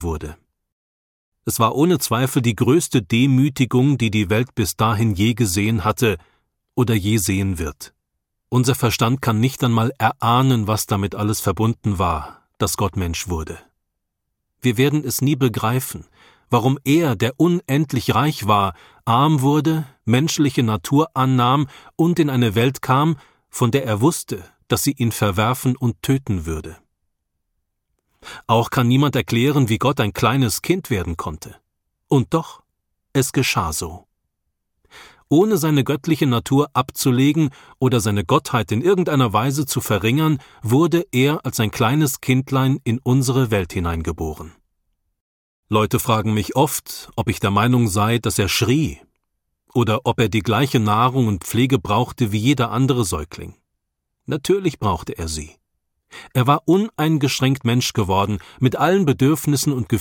wurde. Es war ohne Zweifel die größte Demütigung, die die Welt bis dahin je gesehen hatte oder je sehen wird. Unser Verstand kann nicht einmal erahnen, was damit alles verbunden war, dass Gott Mensch wurde. Wir werden es nie begreifen, warum er, der unendlich reich war, arm wurde, menschliche Natur annahm und in eine Welt kam, von der er wusste, dass sie ihn verwerfen und töten würde. Auch kann niemand erklären, wie Gott ein kleines Kind werden konnte. Und doch, es geschah so. Ohne seine göttliche Natur abzulegen oder seine Gottheit in irgendeiner Weise zu verringern, wurde er als ein kleines Kindlein in unsere Welt hineingeboren. Leute fragen mich oft, ob ich der Meinung sei, dass er schrie oder ob er die gleiche Nahrung und Pflege brauchte wie jeder andere Säugling. Natürlich brauchte er sie. Er war uneingeschränkt Mensch geworden, mit allen Bedürfnissen und